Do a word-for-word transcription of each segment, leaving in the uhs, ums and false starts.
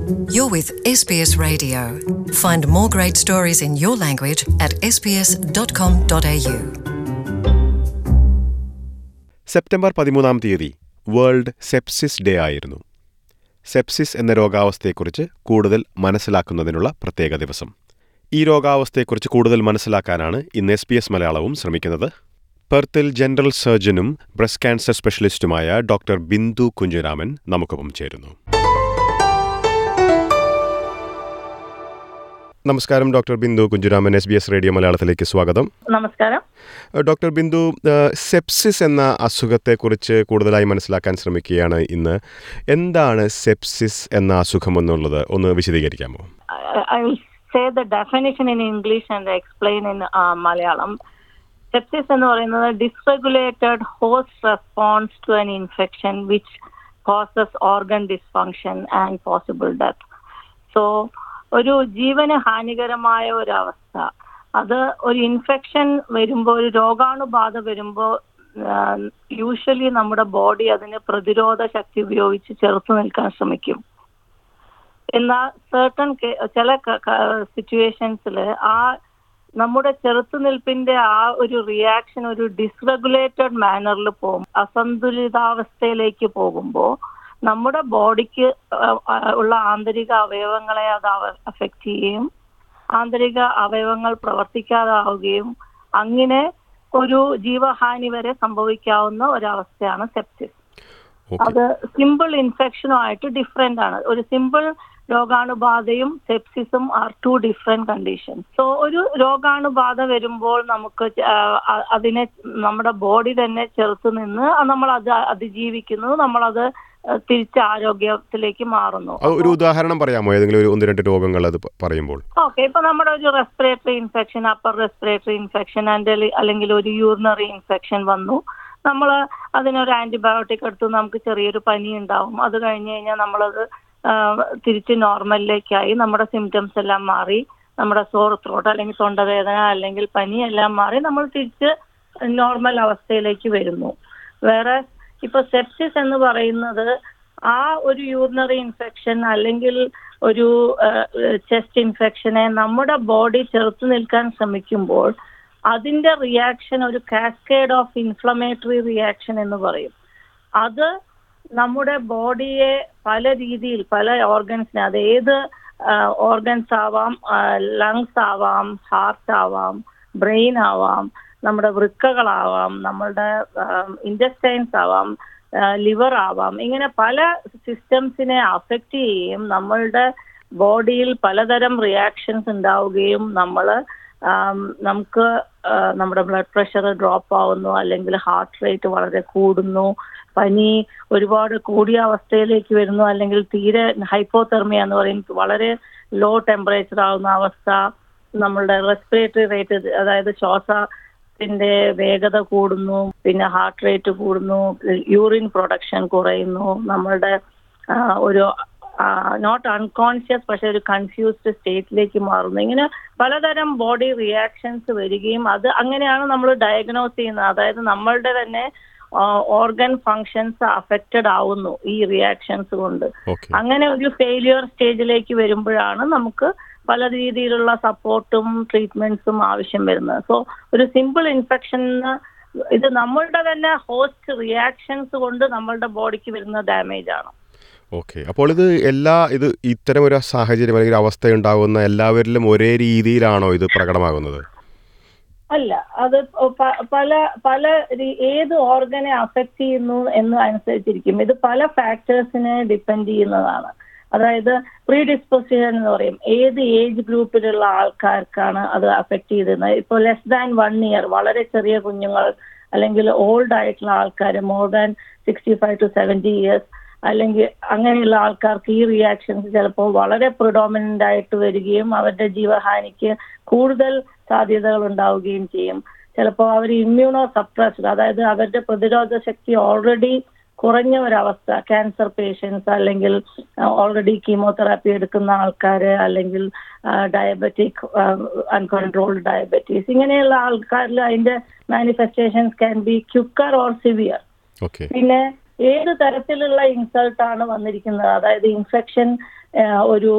You're with S B S Radio. Find more great stories in your language at s b s dot com dot a u. September പതിമൂന്നാം തീയതി world sepsis day ആയിരുന്നു. സെപ്സിസ് എന്ന രോഗാവസ്ഥയെക്കുറിച്ച് കൂടുതൽ മനസ്സിലാക്കുന്നതിനുള്ള പ്രത്യേക ദിവസം. ഈ രോഗാവസ്ഥയെക്കുറിച്ച് കൂടുതൽ മനസ്സിലാക്കാനാണ് ഇന്ന് എസ് ബി എസ് മലയാളവും ശ്രമിക്കുന്നത്. പെർത്തിൽ ജനറൽ സർജനും ബ്രസ്റ്റ് ക്യാൻസർ സ്പെഷ്യലിസ്റ്റുമായ ഡോക്ടർ ബിന്ദു കുഞ്ഞുരാമൻ നമുക്കൊപ്പം ചേരുന്നു. നമസ്കാരം doctor Bindu Kunjuraman, S B S radio മലയാളത്തിലേക്ക് സ്വാഗതം. നമസ്കാരം ഡോക്ടർ ബിന്ദു, സെപ്സിസ് എന്ന അസുഖത്തെക്കുറിച്ച് കൂടുതലായി മനസ്സിലാക്കാൻ ശ്രമിക്കുകയാണ് ഇന്ന്. എന്താണ് സെപ്സിസ് എന്ന അസുഖം എന്നുള്ളത് ഒന്ന് വിശദീകരിക്കാമോ? I will say the definition in English and explain in uh, Malayalam. Sepsis എന്ന് പറയുന്നത് dysregulated host response to an infection which causes organ dysfunction and possible death. So ഒരു ജീവന് ഹാനികരമായ ഒരു അവസ്ഥ, അത് ഒരു ഇൻഫെക്ഷൻ വരുമ്പോൾ, ഒരു രോഗാണുബാധ വരുമ്പോൾ യൂഷ്വലി നമ്മുടെ ബോഡി അതിന് പ്രതിരോധ ശക്തി ഉപയോഗിച്ച് ചെറുത്തു നിൽക്കാൻ ശ്രമിക്കും. എന്നാൽ സർട്ടൺ ചില സിറ്റുവേഷൻസിൽ ആ നമ്മുടെ ചെറുത്തുനിൽപ്പിന്റെ ആ ഒരു റിയാക്ഷൻ ഒരു ഡിസ്റെഗുലേറ്റഡ് മാനറിൽ പോകും, അസന്തുലിതാവസ്ഥയിലേക്ക് പോകുമ്പോൾ നമ്മുടെ ബോഡിക്ക് ഉള്ള ആന്തരിക അവയവങ്ങളെ അത് അഫക്റ്റ് ചെയ്യുകയും ആന്തരിക അവയവങ്ങൾ പ്രവർത്തിക്കാതാവുകയും അങ്ങനെ ഒരു ജീവഹാനി വരെ സംഭവിക്കാവുന്ന ഒരവസ്ഥയാണ് സെപ്സിസ്. അത് സിമ്പിൾ ഇൻഫെക്ഷനുമായിട്ട് ഡിഫറെന്റ് ആണ്. ഒരു സിമ്പിൾ രോഗാണുബാധയും സെപ്സിസും are two different condition. So ഒരു രോഗാണുബാധ വരുമ്പോൾ നമുക്ക് അതിനെ നമ്മുടെ ബോഡി തന്നെ ചെറുത്തു നിന്ന് നമ്മൾ അത് അതിജീവിക്കുന്നു, നമ്മളത് തിരിച്ച് ആരോഗ്യത്തിലേക്ക് മാറുന്നു. ഒരു ഉദാഹരണം പറയാമോ? ഏതെങ്കിലും ഒരു ഒന്ന് രണ്ട് രോഗങ്ങൾ അത് പറയുമ്പോൾ. ഓക്കെ, ഇപ്പൊ നമ്മുടെ ഒരു respiratory infection, upper respiratory infection അല്ലെങ്കിൽ ഒരു യൂറിനറി ഇൻഫെക്ഷൻ വന്നു, നമ്മൾ അതിനൊരു ആന്റിബയോട്ടിക് എടുത്തു, നമുക്ക് ചെറിയൊരു പനി ഉണ്ടാവും. അത് കഴിഞ്ഞ് കഴിഞ്ഞാൽ നമ്മളത് തിരിച്ച് നോർമലിലേക്കായി, നമ്മുടെ സിംറ്റംസ് എല്ലാം മാറി, നമ്മുടെ സോർ ത്രോട്ട് അല്ലെങ്കിൽ തൊണ്ടവേദന അല്ലെങ്കിൽ പനി എല്ലാം മാറി നമ്മൾ തിരിച്ച് നോർമൽ അവസ്ഥയിലേക്ക് വരുന്നു. വേറെ ഇപ്പൊ സെപ്സിസ് എന്ന് പറയുന്നത് ആ ഒരു യൂറിനറി ഇൻഫെക്ഷൻ അല്ലെങ്കിൽ ഒരു ചെസ്റ്റ് ഇൻഫെക്ഷനെ നമ്മുടെ ബോഡി ചെറുത്തു നിൽക്കാൻ ശ്രമിക്കുമ്പോൾ അതിന്റെ റിയാക്ഷൻ ഒരു കാസ്കേഡ് ഓഫ് ഇൻഫ്ലമേറ്ററി റിയാക്ഷൻ എന്ന് പറയും. അത് നമ്മുടെ ബോഡിയെ പല രീതിയിൽ പല ഓർഗൻസിനെ, അത് ഏത് ഓർഗൻസ് ആവാം, ലങ്സ് ആവാം, ഹാർട്ട് ആവാം, ബ്രെയിൻ ആവാം, നമ്മുടെ വൃക്കകളാവാം, നമ്മളുടെ ഇൻറ്റസ്റ്റൈൻസ് ആവാം, ലിവർ ആവാം, ഇങ്ങനെ പല സിസ്റ്റംസിനെ അഫക്റ്റ് ചെയ്യുകയും നമ്മളുടെ ബോഡിയിൽ പലതരം റിയാക്ഷൻസ് ഉണ്ടാവുകയും നമ്മൾ നമുക്ക് നമ്മുടെ ബ്ലഡ് പ്രഷർ ഡ്രോപ്പ് ആവുന്നു, അല്ലെങ്കിൽ ഹാർട്ട് റേറ്റ് വളരെ കൂടുന്നു, പനി ഒരുപാട് കൂടിയ അവസ്ഥയിലേക്ക് വരുന്നു, അല്ലെങ്കിൽ തീരെ ഹൈപ്പോതെർമിയ എന്ന് പറയും, വളരെ ലോ ടെമ്പറേച്ചർ ആവുന്ന അവസ്ഥ, നമ്മളുടെ റെസ്പിറേറ്ററി റേറ്റ് അതായത് ശ്വാസത്തിന്റെ വേഗത കൂടുന്നു, പിന്നെ ഹാർട്ട് റേറ്റ് കൂടുന്നു, യൂറിൻ പ്രൊഡക്ഷൻ കുറയുന്നു, നമ്മളുടെ ഒരു നോട്ട് അൺകോൺഷ്യസ് പക്ഷെ ഒരു കൺഫ്യൂസ്ഡ് സ്റ്റേറ്റിലേക്ക് മാറുന്നു. ഇങ്ങനെ പലതരം ബോഡി റിയാക്ഷൻസ് വരികയും അത് അങ്ങനെയാണ് നമ്മൾ ഡയഗ്നോസ് ചെയ്യുന്നത്. അതായത് നമ്മളുടെ തന്നെ ഓർഗൻ ഫങ്ഷൻസ് അഫക്റ്റഡ് ആവുന്നു ഈ റിയാക്ഷൻസ് കൊണ്ട്. അങ്ങനെ ഒരു ഫെയിലിയർ സ്റ്റേജിലേക്ക് വരുമ്പോഴാണ് നമുക്ക് പല രീതിയിലുള്ള സപ്പോർട്ടും ട്രീറ്റ്മെന്റ്സും ആവശ്യം വരുന്നത്. സോ ഒരു സിമ്പിൾ ഇൻഫെക്ഷൻ ഇത് നമ്മളുടെ തന്നെ ഹോസ്റ്റ് റിയാക്ഷൻസ് കൊണ്ട് നമ്മളുടെ ബോഡിക്ക് വരുന്ന ഡാമേജ് ആണ്. ഓക്കെ, അപ്പോൾ ഇത് എല്ലാ ഇത് ഇത്തരം ഒരു സാഹചര്യം അല്ലെങ്കിൽ അവസ്ഥ ഉണ്ടാകുന്ന എല്ലാവരിലും ഒരേ രീതിയിലാണോ ഇത് പ്രകടമാകുന്നത്? അല്ല, അത് പല പല ഏത് ഓർഗനെ അഫക്റ്റ് ചെയ്യുന്നു എന്ന് അനുസരിച്ചിരിക്കും. ഇത് പല ഫാക്ടേഴ്സിനെ ഡിപ്പെൻഡ് ചെയ്യുന്നതാണ്. അതായത് പ്രീ ഡിസ്പോസിഷൻ എന്ന് പറയും, ഏത് ഏജ് ഗ്രൂപ്പിലുള്ള ആൾക്കാർക്കാണ് അത് അഫക്റ്റ് ചെയ്തിരുന്നത്. ഇപ്പോൾ ലെസ് ദാൻ വൺ ഇയർ വളരെ ചെറിയ കുഞ്ഞുങ്ങൾ, അല്ലെങ്കിൽ ഓൾഡ് ആയിട്ടുള്ള ആൾക്കാർ more than sixty five to seventy years, അല്ലെങ്കിൽ അങ്ങനെയുള്ള ആൾക്കാർക്ക് ഈ റിയാക്ഷൻസ് ചിലപ്പോൾ വളരെ പ്രിഡോമിനന്റ് ആയിട്ട് വരികയും അവരുടെ ജീവഹാനിക്ക് കൂടുതൽ സാധ്യതകൾ ഉണ്ടാവുകയും ചെയ്യും. ചിലപ്പോൾ അവർ ഇമ്മ്യൂണോ സപ്രസ്ഡ്, അതായത് അവരുടെ പ്രതിരോധ ശക്തി ഓൾറെഡി കുറഞ്ഞ ഒരവസ്ഥ, ക്യാൻസർ പേഷ്യൻസ് അല്ലെങ്കിൽ ഓൾറെഡി കീമോതെറാപ്പി എടുക്കുന്ന ആൾക്കാർ, അല്ലെങ്കിൽ ഡയബറ്റിക് അൺകൺട്രോൾഡ് ഡയബറ്റീസ്, ഇങ്ങനെയുള്ള ആൾക്കാരിൽ അതിന്റെ manifestations can be quicker or severe. പിന്നെ ഏത് തരത്തിലുള്ള ഇൻസൾട്ടാണ് വന്നിരിക്കുന്നത്, അതായത് ഇൻഫെക്ഷൻ ഒരു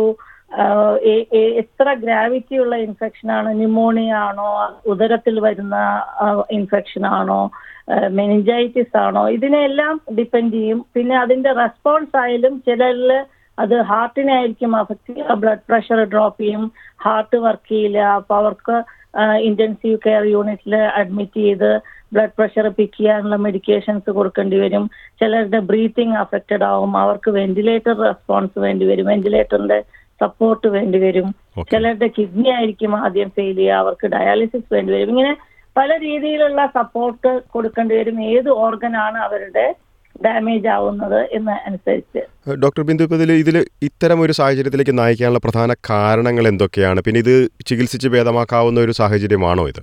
എത്ര ഗ്രാവിറ്റി ഉള്ള ഇൻഫെക്ഷൻ ആണ്, ന്യൂമോണിയ ആണോ, ഉദരത്തിൽ വരുന്ന ഇൻഫെക്ഷൻ ആണോ, മെനിഞ്ചൈറ്റിസ് ആണോ, ഇതിനെല്ലാം ഡിപ്പെൻഡ് ചെയ്യും. പിന്നെ അതിന്റെ റെസ്പോൺസ് ആയാലും ചിലരിൽ അത് ഹാർട്ടിനെ ആയിരിക്കും അഫക്റ്റ് ചെയ്യുക, ബ്ലഡ് പ്രഷർ ഡ്രോപ്പ് ചെയ്യും, ഹാർട്ട് വർക്ക് ചെയ്യില്ല, അപ്പോൾ അവർക്ക് ഇന്റൻസീവ് കെയർ യൂണിറ്റിൽ അഡ്മിറ്റ് ചെയ്ത് ബ്ലഡ് പ്രഷർ പിക്ക് ചെയ്യാനുള്ള മെഡിക്കേഷൻസ് കൊടുക്കേണ്ടി വരും. ചിലരുടെ ബ്രീത്തിങ് അഫക്റ്റഡ് ആവും, അവർക്ക് വെന്റിലേറ്റർ റെസ്പോൺസ് വേണ്ടി വരും, വെന്റിലേറ്ററിന്റെ സപ്പോർട്ട് വേണ്ടി വരും. ചിലരുടെ കിഡ്നി ആയിരിക്കും ആദ്യം ഫെയിൽ ചെയ്യുക, അവർക്ക് ഡയാലിസിസ് വേണ്ടി വരും. ഇങ്ങനെ പല രീതിയിലുള്ള സപ്പോർട്ട് കൊടുക്കേണ്ടി വരും ഏത് ഓർഗനാണ് അവരുടെ ഡാമേജ് ആവുന്നത് എന്ന് അനുസരിച്ച്. ഡോക്ടർ ബിന്ദു, ഇപ്പോൾ ഇതിൽ ഇതിൽ ഇത്തരം ഒരു സാഹചര്യത്തിലേക്ക് നയിക്കാനുള്ള പ്രധാന കാരണങ്ങൾ എന്തൊക്കെയാണ്? പിന്നെ ഇത് ചികിത്സിച്ച് ഭേദമാക്കാവുന്ന ഒരു സാഹചര്യമാണോ ഇത്?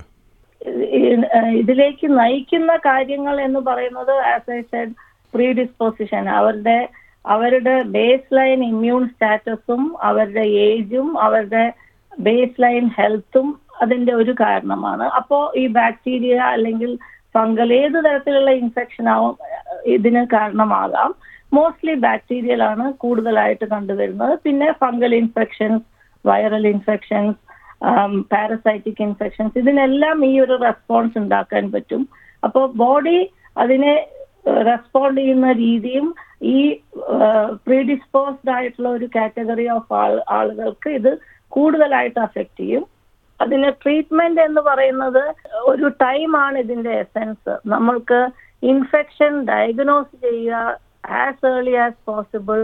ഇതിലേക്ക് നയിക്കുന്ന കാര്യങ്ങൾ എന്ന് പറയുന്നത് ആസ് ഐ സെഡ് പ്രീഡിസ്പോസിഷൻ, അവരുടെ അവരുടെ ബേസ് ലൈൻ ഇമ്മ്യൂൺ സ്റ്റാറ്റസും അവരുടെ ഏജും അവരുടെ ബേസ് ലൈൻ ഹെൽത്തും അതിന്റെ ഒരു കാരണമാണ്. അപ്പോൾ ഈ ബാക്ടീരിയ അല്ലെങ്കിൽ ഫംഗൽ ഏത് തരത്തിലുള്ള ഇൻഫെക്ഷൻ ആവും ഇതിന് കാരണമാകാം. മോസ്റ്റ്ലി ബാക്ടീരിയലാണ് കൂടുതലായിട്ട് കണ്ടുവരുന്നത്. പിന്നെ fungal infections, viral infections, parasitic infections, ഇതിനെല്ലാം ഈ ഒരു റെസ്പോൺസ് ഉണ്ടാക്കാൻ പറ്റും. അപ്പോൾ ബോഡി അതിനെ റെസ്പോണ്ട് ചെയ്യുന്ന രീതിയും ഈ പ്രീഡിസ്പോസ്ഡ് ആയിട്ടുള്ള ഒരു കാറ്റഗറി ഓഫ് ആൾ ആളുകൾക്ക് ഇത് കൂടുതലായിട്ട് അഫക്റ്റ് ചെയ്യും. അതിന് ട്രീറ്റ്മെന്റ് എന്ന് പറയുന്നത് ഒരു ടൈമാണ് ഇതിന്റെ എസെൻസ്. നമ്മൾക്ക് ഇൻഫെക്ഷൻ ഡയഗ്നോസ് ചെയ്യുക ആസ് ഏർലി ആസ് പോസിബിൾ,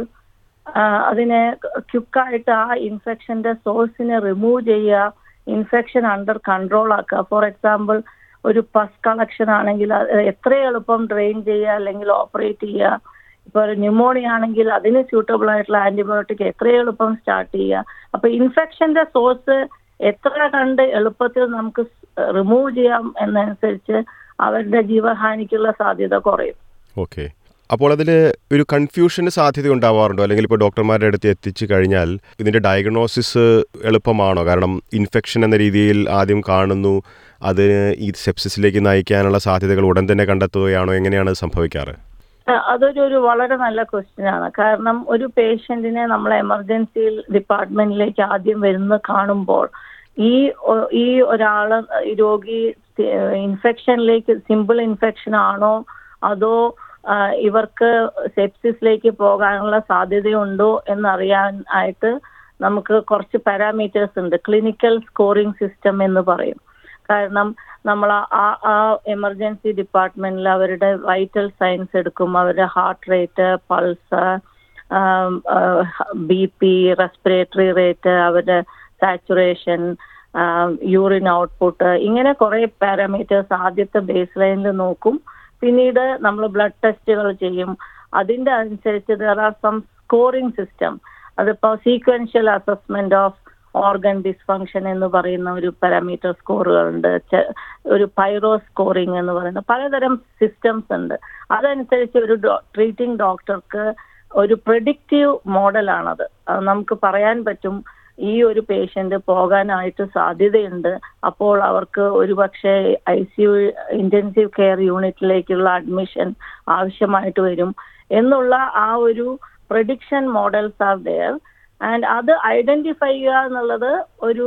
അതിനെ ക്വിക്കായിട്ട് ആ ഇൻഫെക്ഷന്റെ സോഴ്സിനെ റിമൂവ് ചെയ്യുക, ഇൻഫെക്ഷൻ അണ്ടർ കൺട്രോൾ ആക്കുക. ഫോർ എക്സാമ്പിൾ ഒരു പസ് കളക്ഷൻ ആണെങ്കിൽ എത്ര എളുപ്പം ഡ്രെയിൻ ചെയ്യുക അല്ലെങ്കിൽ ഓപ്പറേറ്റ് ചെയ്യുക. ഇപ്പോൾ ഒരു ന്യൂമോണിയ ആണെങ്കിൽ അതിന് സ്യൂട്ടബിൾ ആയിട്ടുള്ള ആന്റിബയോട്ടിക് എത്ര എളുപ്പം സ്റ്റാർട്ട് ചെയ്യുക. അപ്പൊ ഇൻഫെക്ഷന്റെ സോഴ്സ് എത്ര കണ്ട് എളുപ്പത്തിൽ നമുക്ക് റിമൂവ് ചെയ്യാം എന്നനുസരിച്ച് അവരുടെ ജീവഹാനിക്കുള്ള സാധ്യത കുറയും. ഓക്കെ, അപ്പോൾ അതിൽ ഒരു കൺഫ്യൂഷന് സാധ്യത ഉണ്ടാവാറുണ്ടോ? അല്ലെങ്കിൽ ഇപ്പോൾ ഡോക്ടർമാരുടെ അടുത്ത് എത്തിച്ചു കഴിഞ്ഞാൽ ഇതിൻ്റെ ഡയഗ്നോസിസ് എളുപ്പമാണോ? കാരണം ഇൻഫെക്ഷൻ എന്ന രീതിയിൽ ആദ്യം കാണുന്നു, അതിന് ഈ സെപ്സിസിലേക്ക് നയിക്കാനുള്ള സാധ്യതകൾ ഉടൻ തന്നെ കണ്ടെത്തുകയാണോ? എങ്ങനെയാണ് സംഭവിക്കാറ്? അതൊരു ഒരു വളരെ നല്ല ക്വസ്റ്റ്യൻ ആണ്. കാരണം ഒരു പേഷ്യന്റിനെ നമ്മൾ എമർജൻസി ഡിപ്പാർട്ട്മെന്റിലേക്ക് ആദ്യം വരുന്ന കാണുമ്പോൾ ഈ ഈ ഒരാള് രോഗി ഇൻഫെക്ഷനിലേക്ക് സിമ്പിൾ ഇൻഫെക്ഷൻ ആണോ അതോ ഇവർക്ക് സെപ്സിസിലേക്ക് പോകാനുള്ള സാധ്യതയുണ്ടോ എന്നറിയാൻ ആയിട്ട് നമുക്ക് കുറച്ച് പാരാമീറ്റേഴ്സ് ഉണ്ട്. ക്ലിനിക്കൽ സ്കോറിംഗ് സിസ്റ്റം എന്ന് പറയും. കാരണം നമ്മൾ ആ ആ എമർജൻസി ഡിപ്പാർട്ട്മെന്റിൽ അവരുടെ വൈറ്റൽ സൈൻസ് എടുക്കും, അവരുടെ heart rate, pulse, B P, respiratory rate, അവരുടെ സാച്ചുറേഷൻ, യൂറിൻ ഔട്ട്പുട്ട്, ഇങ്ങനെ കുറെ പാരാമീറ്റേഴ്സ് ആദ്യത്തെ ബേസ് ലൈനിൽ നോക്കും. പിന്നീട് നമ്മൾ ബ്ലഡ് ടെസ്റ്റുകൾ ചെയ്യും. അതിന്റെ അനുസരിച്ച് there are some scoring system. അതിപ്പോ sequential assessment of organ dysfunction എന്ന് പറയുന്ന ഒരു പാരാമീറ്റർ സ്കോറുകളുണ്ട്, ഒരു പൈറോ സ്കോറിംഗ് എന്ന് പറയുന്ന പലതരം സിസ്റ്റംസ് ഉണ്ട്. അതനുസരിച്ച് ഒരു ട്രീറ്റിംഗ് ഡോക്ടർക്ക് ഒരു പ്രെഡിക്റ്റീവ് മോഡലാണത്. നമുക്ക് പറയാൻ പറ്റും ഈ ഒരു പേഷ്യന്റ് പോകാനായിട്ട് സാധ്യതയുണ്ട്, അപ്പോൾ അവർക്ക് ഒരുപക്ഷെ I C U intensive care യൂണിറ്റിലേക്കുള്ള അഡ്മിഷൻ ആവശ്യമായിട്ട് വരും എന്നുള്ള ആ ഒരു prediction models are there. And അത് ഐഡന്റിഫൈ ചെയ്യുക എന്നുള്ളത് ഒരു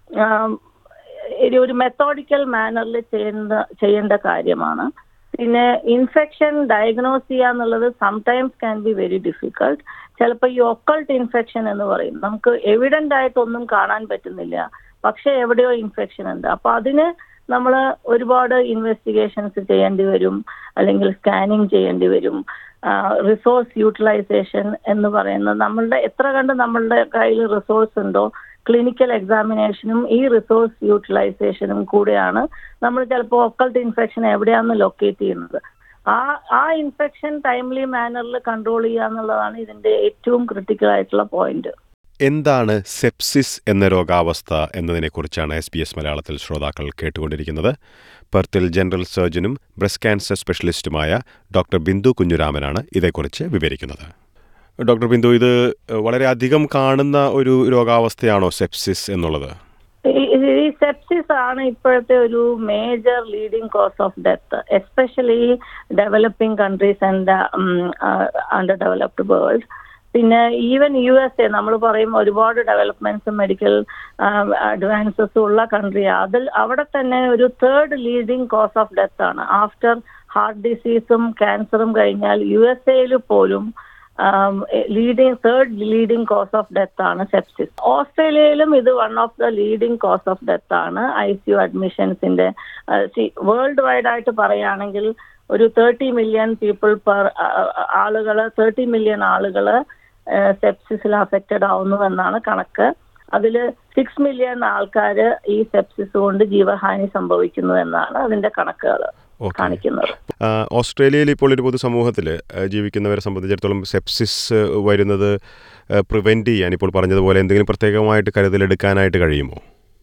ഒരു മെത്തോഡിക്കൽ മാനറിൽ ചെയ്യുന്ന ചെയ്യേണ്ട കാര്യമാണ്. പിന്നെ ഇൻഫെക്ഷൻ ഡയഗ്നോസ് ചെയ്യുക എന്നുള്ളത് sometimes can be very difficult. ചിലപ്പോൾ ഈ ഒക്കൾട്ട് ഇൻഫെക്ഷൻ എന്ന് പറയും, നമുക്ക് എവിഡന്റ് ആയിട്ടൊന്നും കാണാൻ പറ്റുന്നില്ല, പക്ഷെ എവിടെയോ ഇൻഫെക്ഷൻ ഉണ്ട്. അപ്പൊ അതിന് നമ്മൾ ഒരുപാട് ഇൻവെസ്റ്റിഗേഷൻസ് ചെയ്യേണ്ടി വരും, അല്ലെങ്കിൽ സ്കാനിങ് ചെയ്യേണ്ടി വരും. റിസോഴ്സ് യൂട്ടിലൈസേഷൻ എന്ന് പറയുന്നത് നമ്മളുടെ എത്ര കണ്ട് നമ്മളുടെ കയ്യിൽ റിസോഴ്സ് ഉണ്ടോ ക്ലിനിക്കൽ എക്സാമിനേഷനും ഈ റിസോഴ്സ് യൂട്ടിലൈസേഷനും കൂടെയാണ് നമ്മൾ ചിലപ്പോൾ ഒക്കൾട്ട് ഇൻഫെക്ഷൻ എവിടെയാണെന്ന് ലൊക്കേറ്റ് ചെയ്യുന്നത്. ആ ആ ഇൻഫെക്ഷൻ ടൈംലി മാനറിൽ കൺട്രോൾ ചെയ്യുക എന്നുള്ളതാണ് ഇതിന്റെ ഏറ്റവും ക്രിട്ടിക്കൽ ആയിട്ടുള്ള പോയിന്റ്. എന്താണ് സെപ്സിസ് എന്ന രോഗാവസ്ഥ എന്നതിനെക്കുറിച്ചാണ് എസ് ബി എസ് മലയാളത്തിൽ ശ്രോതാക്കൾ കേട്ടുകൊണ്ടിരിക്കുന്നത്. പെർത്തിൽ ജനറൽ സർജനും ബ്രസ്റ്റ് ക്യാൻസർ സ്പെഷ്യലിസ്റ്റുമായ ഡോക്ടർ ബിന്ദു കുഞ്ഞുരാമനാണ് ഇതേക്കുറിച്ച് വിവരിക്കുന്നത്. ഡോക്ടർ ബിന്ദു, ഇത് വളരെ അധികം കാണുന്ന ഒരു രോഗാവസ്ഥയാണോ സെപ്സിസ് എന്നുള്ളത്? ഈ സെപ്സിസ് ആണ് ഇപ്പോഴത്തെ ഒരു major leading cause of death, especially developing countries and under developed world. പിന്നെ ഈവൻ യു എസ് എ നമ്മൾ പറയും ഒരുപാട് ഡെവലപ്മെന്റ്സും മെഡിക്കൽ അഡ്വാൻസസും ഉള്ള കൺട്രി, അതിൽ അവിടെ തന്നെ ഒരു third leading cause of death ആണ്. ആഫ്റ്റർ ഹാർട്ട് ഡിസീസും ക്യാൻസറും കഴിഞ്ഞാൽ യു എസ് എയിൽ പോലും leading third leading cause of death ആണ് സെപ്സിസ്. ഓസ്ട്രേലിയയിലും ഇത് one of the leading cause of death ആണ്. ഐ സി യു അഡ്മിഷൻസിന്റെ വേൾഡ് വൈഡ് ആയിട്ട് പറയുകയാണെങ്കിൽ ഒരു തേർട്ടി മില്യൺ പീപ്പിൾ പെർ ആളുകള് തേർട്ടി മില്യൺ ആളുകള് സെപ്സിസിൽ അഫക്റ്റഡ് ആവുന്നു എന്നാണ് കണക്ക്. അതിൽ സിക്സ് മില്യൺ ആൾക്കാർ ഈ സെപ്സിസ് കൊണ്ട് ജീവഹാനി സംഭവിക്കുന്നു എന്നാണ് അതിന്റെ കണക്കുകൾ കാണിക്കുന്നത്. ഓസ്ട്രേലിയയിൽ ഇപ്പോൾ ഒരു പൊതുസമൂഹത്തിൽ ജീവിക്കുന്നവരെ സംബന്ധിച്ചിടത്തോളം സെപ്സിസ് വരുന്നത് പ്രിവെന്റ് ചെയ്യാൻ ഇപ്പോൾ പറഞ്ഞതുപോലെ എന്തെങ്കിലും പ്രത്യേകമായിട്ട് കരുതലെടുക്കാനായിട്ട് കഴിയുമോ?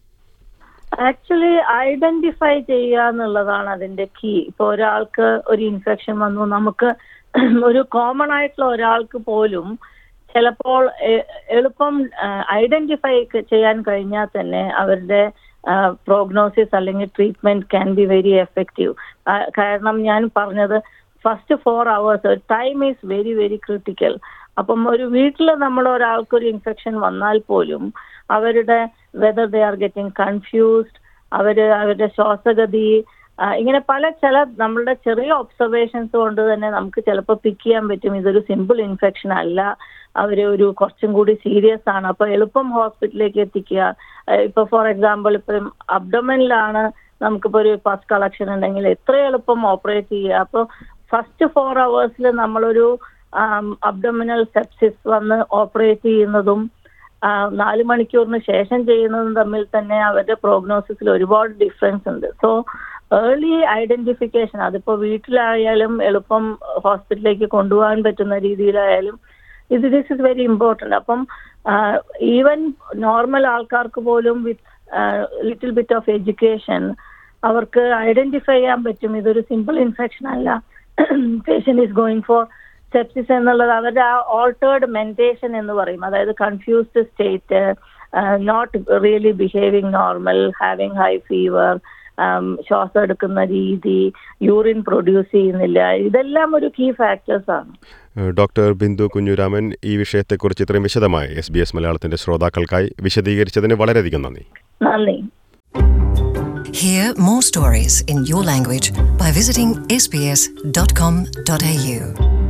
ആക്ച്വലി ഐഡന്റിഫൈ ചെയ്യുക എന്നുള്ളതാണ് അതിന്റെ കീ. ഇപ്പൊ ഒരാൾക്ക് ഒരു ഇൻഫെക്ഷൻ വന്നു, നമുക്ക് ഒരു കോമൺ ആയിട്ടുള്ള ഒരാൾക്ക് പോലും ചിലപ്പോൾ എളുപ്പം ഐഡന്റിഫൈ ചെയ്യാൻ കഴിഞ്ഞാൽ തന്നെ അവരുടെ പ്രോഗ്നോസിസ് അല്ലെങ്കിൽ treatment can be very effective. കാരണം ഞാൻ പറഞ്ഞത് first four hours time is very very critical. അപ്പം ഒരു വീട്ടിൽ നമ്മൾ ഒരാൾക്കൊരു ഇൻഫെക്ഷൻ വന്നാൽ പോലും അവരുടെ whether they are getting confused, അവര് അവരുടെ ശ്വാസഗതി, ഇങ്ങനെ പല ചില നമ്മളുടെ ചെറിയ ഒബ്സർവേഷൻസ് കൊണ്ട് തന്നെ നമുക്ക് ചിലപ്പോൾ പിക്ക് ചെയ്യാൻ പറ്റും ഇതൊരു സിമ്പിൾ ഇൻഫെക്ഷൻ അല്ല, അവർ ഒരു കുറച്ചും കൂടി സീരിയസ് ആണ്. അപ്പോൾ എളുപ്പം ഹോസ്പിറ്റലിലേക്ക് എത്തിക്കുക. ഇപ്പൊ ഫോർ എക്സാമ്പിൾ ഇപ്പം അബ്ഡോമനിലാണ് നമുക്കിപ്പോൾ ഒരു പസ് കളക്ഷൻ ഉണ്ടെങ്കിൽ എത്ര എളുപ്പം ഓപ്പറേറ്റ് ചെയ്യുക. അപ്പോൾ ഫസ്റ്റ് ഫോർ അവേഴ്സിൽ നമ്മളൊരു അബ്ഡോമിനൽ സെപ്സിസ് വന്ന് ഓപ്പറേറ്റ് ചെയ്യുന്നതും നാല് മണിക്കൂറിന് ശേഷം ചെയ്യുന്നതും തമ്മിൽ തന്നെ അവരുടെ പ്രോഗ്നോസിസിൽ ഒരുപാട് ഡിഫറൻസ് ഉണ്ട്. സോ ഏർലി ഐഡന്റിഫിക്കേഷൻ, അതിപ്പോ വീട്ടിലായാലും എളുപ്പം ഹോസ്പിറ്റലിലേക്ക് കൊണ്ടുപോകാൻ പറ്റുന്ന രീതിയിലായാലും ഇത് ദിസ് ഇസ് വെരി ഇമ്പോർട്ടന്റ്. അപ്പം ഈവൻ നോർമൽ ആൾക്കാർക്ക് പോലും with little bit of education അവർക്ക് ഐഡന്റിഫൈ ചെയ്യാൻ പറ്റും ഇതൊരു സിമ്പിൾ ഇൻഫെക്ഷൻ അല്ല, patient is going for sepsis എന്നുള്ളത്. അവരുടെ ആ ഓൾട്ടേർഡ് മെന്റേഷൻ എന്ന് പറയും, അതായത് confused state, not really behaving normal, having high fever, ശ്വാസം എടുക്കുന്ന രീതി, യൂറിൻ പ്രൊഡ്യൂസ് ചെയ്യുന്നില്ല, ഇതെല്ലാം ഒരു കീ ഫാക്ടേഴ്സ് ആണ്. ഡോക്ടർ ബിന്ദു കുഞ്ഞുരാമൻ ഈ വിഷയത്തെക്കുറിച്ച് ഇത്രയും വിശദമായി എസ് ബി എസ് മലയാളത്തിന്റെ ശ്രോതാക്കൾക്കായി വിശദീകരിച്ചതിന് വളരെയധികം നന്ദി. നന്ദി. Hear more stories in your language by visiting s b s dot com dot a u.